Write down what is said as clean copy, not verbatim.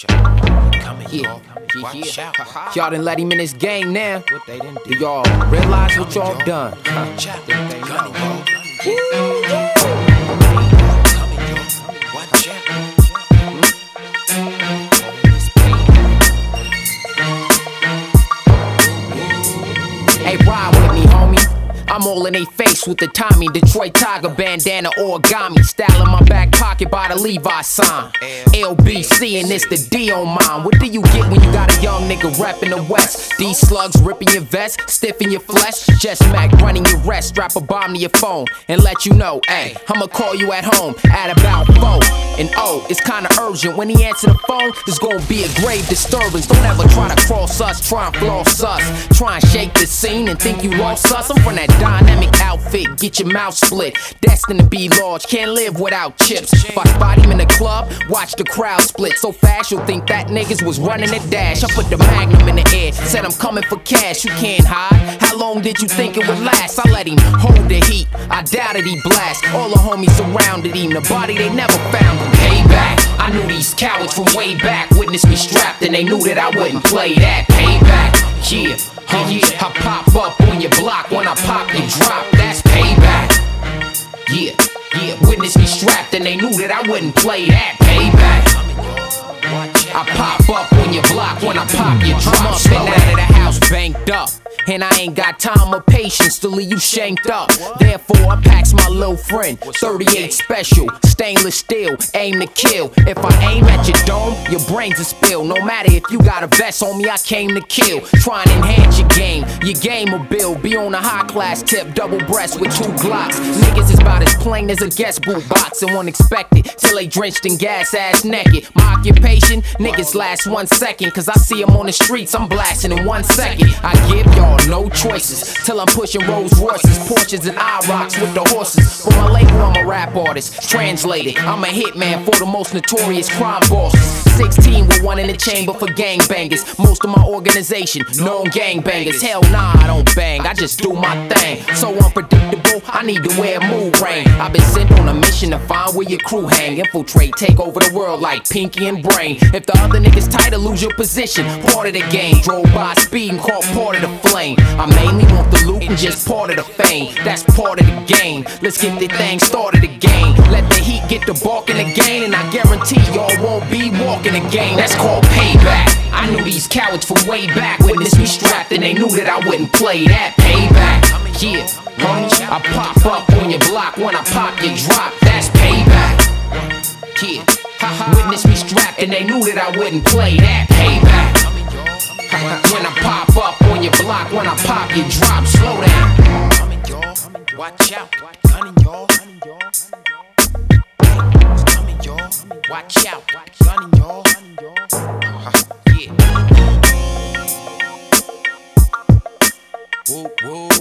Y'all done let him in this game now. Do y'all realize what y'all done? Hey, ride with me, homie. I'm all in they face with the Tommy Detroit Tiger bandana origami. Style in my back pocket by the Levi sign. LBC and it's the D on mine. What do you get when you got a young nigga reppin' the West? These slugs ripping your vest, stiffing your flesh. Just Mac running your rest. Strap a bomb to your phone and let you know, hey, I'ma call you at home at about 4. And oh, it's kinda urgent. When he answer the phone, there's gonna be a grave disturbance. Don't ever try to cross us, try and floss us. Try and shake the scene and think you lost us. I'm from that dynamic outfit, get your mouth split. Destined to be large, can't live without chips. If I spot him in the club, watch the crowd split. So fast you'll think that niggas was running a dash. I put the magnum in the air, said I'm coming for cash. You can't hide, how long did you think it would last? I let him hold the heat, I doubted he blast. All the homies surrounded him, the body they never found him. Payback, I knew these cowards from way back. Witnessed me strapped and they knew that I wouldn't play that. Payback, yeah, I pop up on your block when I pop your drop. That's payback. Yeah, witness me strapped and they knew that I wouldn't play that. Payback. I pop up on your block when I pop your drop. I'm up and out of the house banked up, and I ain't got time or patience to leave you shanked up. Therefore, I packs my little friend, 38 special, stainless steel, aim to kill. If I aim at your dome, your brains will spill. No matter if you got a vest on me, I came to kill. Try and enhance your game will build. Be on a high class tip, double breast with 2 Glocks. Niggas is about as plain as a guest boot box and won't expect it till they drenched in gas, ass naked. My occupation, niggas last 1 second, cause I see them on the streets, I'm blasting in 1 second. I give y'all no choices till I'm pushing Rolls Royces, Porsches, and IROCs with the horses. For my label, I'm a rap artist. Translated, I'm a hitman for the most notorious crime bosses. 16 with 1 in the chamber for gangbangers. Most of my organization, known gangbangers. Hell nah, I don't bang, I just do my thing. So unpredictable, I need to wear a mood ring. I've been sent on a mission to find where your crew hang. Infiltrate, take over the world like Pinky and Brain. If the other niggas tighter, lose your position. Part of the game, drove by speed and caught part of the flame. I mainly want the loot and just part of the fame. That's part of the game. Let's get the thing started again. Let the heat get the barking again, and I guarantee y'all won't be walking again. That's called payback. I knew these cowards from way back. Witnessed me strapped and they knew that I wouldn't play that. Payback. Yeah, I pop up on your block when I pop your drop. That's payback. Yeah, witness me strapped and they knew that I wouldn't play that. Payback. When I pop up on your block, when I pop your drop, slow down. Watch out, gun in y'all. Watch out, gun in y'all. Yeah. Woo, woo.